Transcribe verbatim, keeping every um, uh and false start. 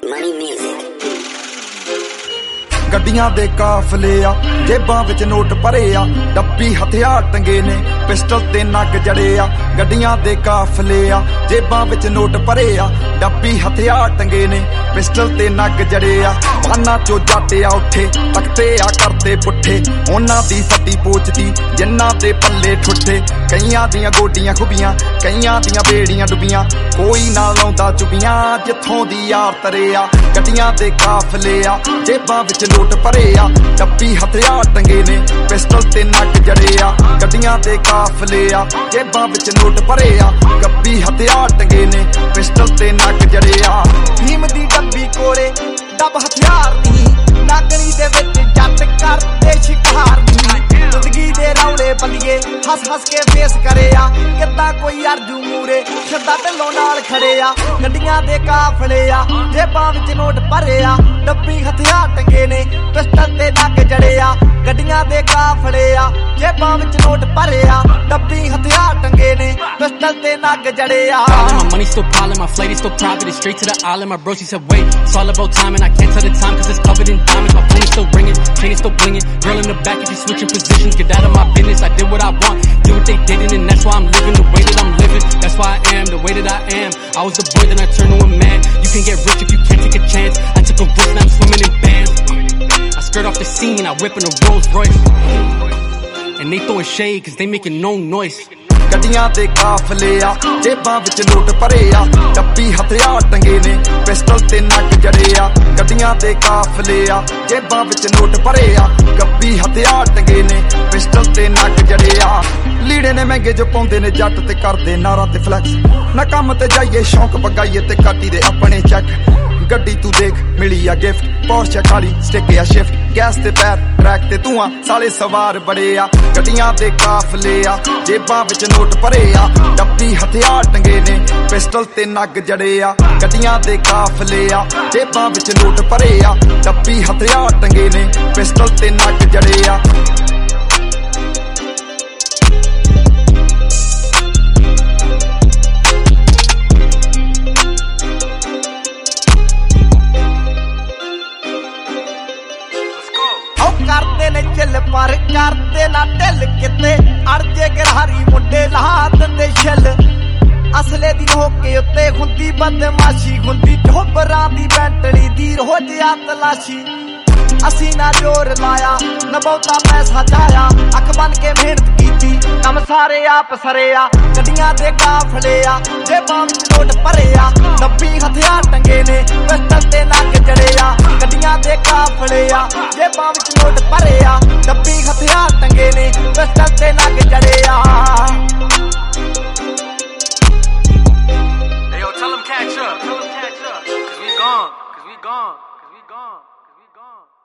Money music. ਗੱਡੀਆਂ ਦੇ ਕਾਫਲੇ ਆ ਜੇਬਾਂ ਵਿੱਚ ਨੋਟ ਭਰੇ ਆ ਡੱਬੀ ਹਥਿਆਰ ਟੰਗੇ ਨੇ ਪਿਸਟਲ ਤੇ ਨੱਗ ਜੜੇ ਆ ਗੱਡੀਆਂ ਦੇ ਕਾਫਲੇ ਆ ਜੇਬਾਂ ਵਿੱਚ ਨੋਟ ਭਰੇ ਆ ਡੱਬੀ ਹਥਿਆਰ ਟੰਗੇ ਨੇ ਪਿਸਟਲ ਤੇ ਨੱਗ ਜੜੇ ਆ ਮਾਨਾ ਚੋ ਜੱਟ ਆ ਉੱਠੇ ਤਖਤੇ ਆ ਕਰਦੇ ਪੁੱਠੇ ਉਹਨਾਂ ਦੀ ਫੱਟੀ ਪੋਚਦੀ ਜਿੰਨਾਂ ਦੇ ਪੱਲੇ ਠੁੱਠੇ ਕਈਆਂ ਦੀਆਂ ਗੋਡੀਆਂ ਖੁੱਬੀਆਂ ਕਈਆਂ ਦੀਆਂ ਬੇੜੀਆਂ ਡੁੱਬੀਆਂ ਕੋਈ ਨਾ ਲਾਉਂਦਾ ਚੁੱਬੀਆਂ ਜਿੱਥੋਂ ਦੀ ਯਾਰ ਤਰੇ ਆ ਗੱਡੀਆਂ ਦੇ ਕਾਫਲੇ ਆ ਜੇਬਾਂ ਵਿੱਚ ਨੋਟ ਭਰੇ ਆ ਡੱਬੀ ਹਥਿਆਰ ਟੰਗੇ ਨੇ ਪਿਸਟਲ ਤੇ ਨੱਗ ਜੜੇ ਆ ਗੱਡੀਆਂ ਦੇ ਕਾਫਲੇ ਆ ਜੇਬਾਂ ਵਿੱਚ ਨੋਟ ਭਰੇ ਆ ਡੱਬੀ ਹਥਿਆਰ ਟੰਗੇ ਨੇ ਪਿਸਟਲ ਤੇ ਨੱਗ ਜੜੇ ਆ ਭੀਮ ਦੀ ਡੱਬੀ ਕੋਲੇ ਡੱਬ ਹਥਿਆਰ ਨਹੀਂ ਨਾਗਣੀ ਦੇ ਵਿੱਚ ਜੱਟ ਕਰਦੇ ਸ਼ਿਕਾਰ ਨਹੀਂ ਜ਼ਿੰਦਗੀ ਦੇ ਰੌਲੇ ਬੰਦੀਏ ਹੱਸ ਹੱਸ ਕੇ ਫੇਸ ਕਰੇ ਆ ਕਿੱਦਾਂ ਕੋਈ ਅਰਜੂ ਮੂਰੇ ਛੱਡਾ ਢਿੱਲੋਂ ਨਾਲ ਖੜੇ ਆ ਗੱਡੀਆਂ ਦੇ ਕਾਫਲੇ ਆ ਜੇਬਾਂ ਵਿੱਚ ਨੋਟ ਭਰੇ ਆ ਡੱਬੀ ਹਥਿਆਰ ਟੰਗੇ ਨੇ ਪਿਸਟਲ ਤੇ ਨੱਗ ਜੜੇ ਆ ਗੱਡੀਆਂ ਦੇ ਕਾਫਲੇ ਆ ਜੇਬਾਂ ਵਿੱਚ ਨੋਟ ਭਰੇ ਆ ਡੱਬੀ ਹਥਿਆਰ ਟੰਗੇ ਨੇ ਪਿਸਟਲ ਤੇ ਨੱਗ ਜੜੇ ਆ My money still piling, my flight is still private, it's straight to the island. My bro, she said, wait, it's all about time, and I can't tell the time, cause it's covered in diamonds. My phone is still ringing, chain is still blinging. Girl in the back, if you switching positions, get out of my business. I did what I want, did what they didn't, and that's why I'm living the way that I'm living. That's why I am the way that I am. I was the boy, then I turned to a man. You can get rich if you can't take a chance. I took a risk, now I'm swimming in bands. I skirt off the scene, I whip in a Rolls Royce. And they throwing shade, cause they making no noise. ਗੱਡੀਆਂ ਦੇ ਕਾਫਲੇ ਆ ਜੇਬਾਂ ਵਿੱਚ note ਭਰੇ ਆ ਡੱਬੀ ਹਥਿਆਰ ਟੰਗੇ ਨੇ ਪਿਸਟਲ ਤੇ ਨੱਗ ਜੜੇ ਆ ਗੱਡੀਆਂ ਦੇ ਕਾਫਲੇ ਆ ਜੇਬਾਂ ਵਿੱਚ ਨੋਟ ਭਰੇ ਆ ਡੱਬੀ ਹਥਿਆਰ ਟੰਗੇ ਨੇ ਪਿਸਟਲ ਤੇ ਨੱਗ ਜੜੇ ਆ ਲੀੜੇ ਨੇ ਮਹਿੰਗੇ ਜੋ ਪਾਉਂਦੇ ਨੇ ਜੱਟ ਤੇ ਕਰਦੇ ਨਾਰਾਂ ਤੇ ਫਲੈਕਸ ਨਾ ਕੰਮ ਤੇ ਜਾਈਏ ਸ਼ੌਂਕ ਪਗਾਈਏ ਤੇ ਕਾਟੀ ਦੇ ਆਪਣੇ ਚੈੱਕ ਗੱਡੀ ਤੂੰ ਦੇਖ ਮਿਲੀ ਆ ਗਿਫਟ ਪੋਰਸ਼ੇ ਖਾਲੀ ਸਟਿਕ ਆ ਸ਼ਿਫਟ ਗੈਸ ਤੇ ਪੈਰ ਟਰੈਕ ਤੇ ਧੂਆਂ ਸਾਲੇ ਸਵਾਰ ਬੜੇ ਆ ਗੱਡੀਆਂ ਦੇ ਕਾਫਲੇ ਆ ਜੇਬਾਂ ਵਿੱਚ ਨੋਟ ਭਰੇ ਆ ਡੱਬੀ ਹਥਿਆਰ ਟੰਗੇ ਨੇ ਪਿਸਟਲ ਤੇ ਨੱਗ ਜੜੇ ਆ ਗੱਡੀਆਂ ਦੇ ਕਾਫਲੇ ਆ ਜੇਬਾਂ ਵਿੱਚ ਨੋਟ ਭਰੇ ਆ ਡੱਬੀ ਹਥਿਆਰ ਟੰਗੇ ਨੇ ਪਿਸਟਲ ਤੇ ਨੱਗ ਜੜੇ ਆ ਕਰਦੇ ਨੇ ਚੱਲ ਪਰ ਕਰਦੇ ਨਾ ਢਿੱਲ ਕਿਤੇ ਅੜਜੇ ਗਰਹਾਰੀ ਮੁੰਡੇ ਲਾ ਦਿੰਦੇ ਛਿੱਲ ਅਸਲੇ ਦੀ ਹੋ ਕੇ ਉੱਤੇ ਹੁੰਦੀ ਬਦਮਾਸ਼ੀ ਹੁੰਦੀ ਢੋਬਰਾਂ ਦੀ ਬੈਂਟਲੀ ਦੀ ਰੋਜ਼ ਆ ਤਲਾਸ਼ੀ ਅਸੀਂ ਨਾ ਜ਼ੋਰ ਲਾਇਆ ਨਾ ਬਹੁਤਾ ਪੈਸਾ ਚਾਇਆ ਅੱਖ ਬਨ ਕੇ ਮਿਹਨਤ ਕੀਤੀ ਕੰਮ ਸਾਰੇ ਆਪ ਸਰੇ ਆ ਗੱਡੀਆਂ ਦੇ ਕਾਫਲੇ ਆ ਜੇਬਾਂ ਵਿੱਚ ਨੋਟ ਭਰੇ ਆ ਡੱਬੀ ਹਥਿਆਰ ਟੰਗੇ ਨੇ ਪਿਸਟਲ ਤੇ ਨੱਗ ਜੜੇ ਆ ਗੱਡੀਆਂ ਦੇ ਕਾਫਲੇ ਆ ਜੇਬਾਂ ਵਿੱਚ ਨੋਟ ਭਰੇ ਆ ਡੱਬੀ ਹਥਿਆਰ ਟੰਗੇ ਨੇ ਪਿਸਟਲ ਤੇ ਨੱਗ ਜੜੇ ਆ Hey yo, tell them catch up, tell them catch up, cause we gone, cause we gone, cause we gone, cause we gone.